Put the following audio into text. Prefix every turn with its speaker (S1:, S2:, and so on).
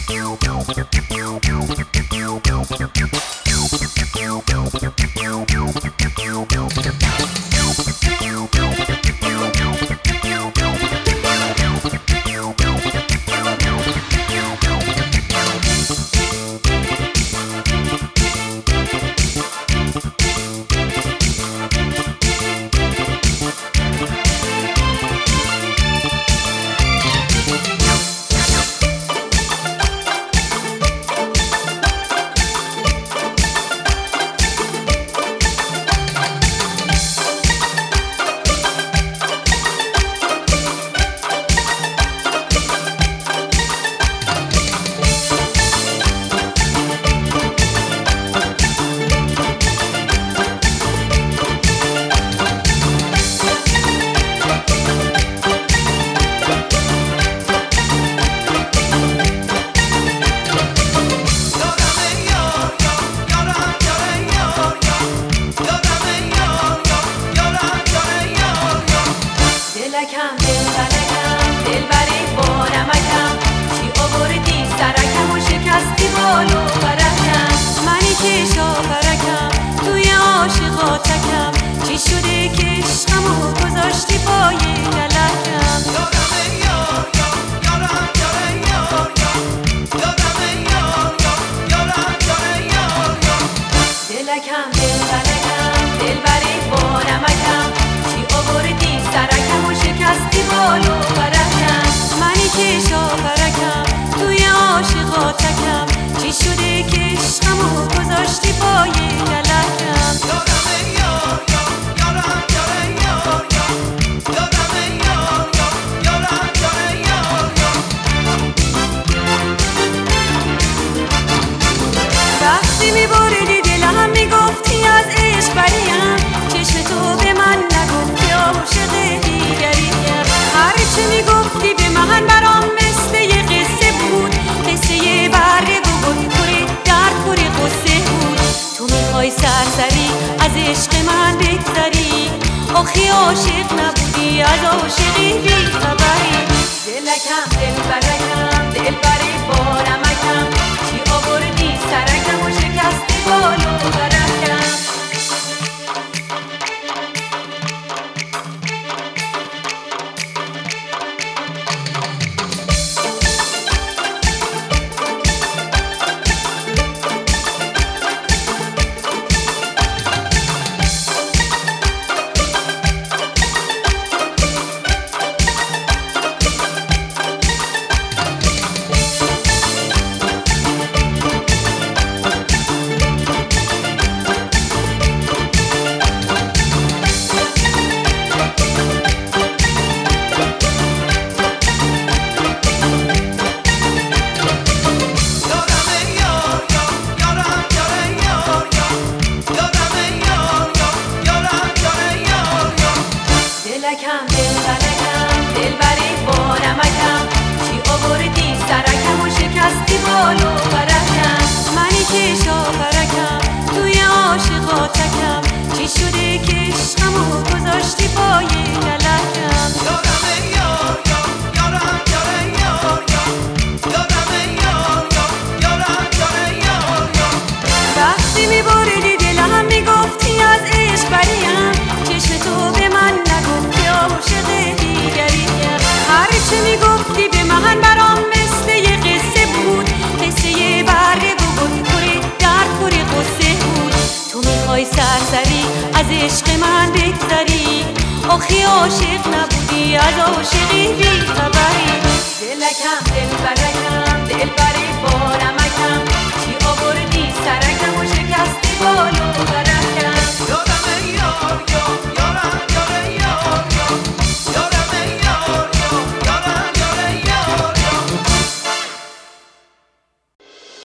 S1: آخی عاشق نبودی از عاشقی بی خبری. دلکم دلبرکم دلبری با نمکم، چی آوردی سرکم و شکستی بال و برکم. دلکم دلبرکم دلبری با نمکم، چی آوردی سرکم و شکستی بال و برکم. منی که شاپرکم توی عاشقاتکم، چی شده که عشقمو گذاشتی پای کلکم. وقتی میبریدی دلم میگفتی از عشق بریم، چشم تو به من نگفتی عاشق دیگریم. هرچی میگفتی به من برام مثل یه قصه بود، قصه یه برگ بود پری در پری قصه بود. تو میخوای سرسری از عشق من بگذری، آخی عاشق نبودی از عاشقی بی خبری. دلکم دلبرکم دلبری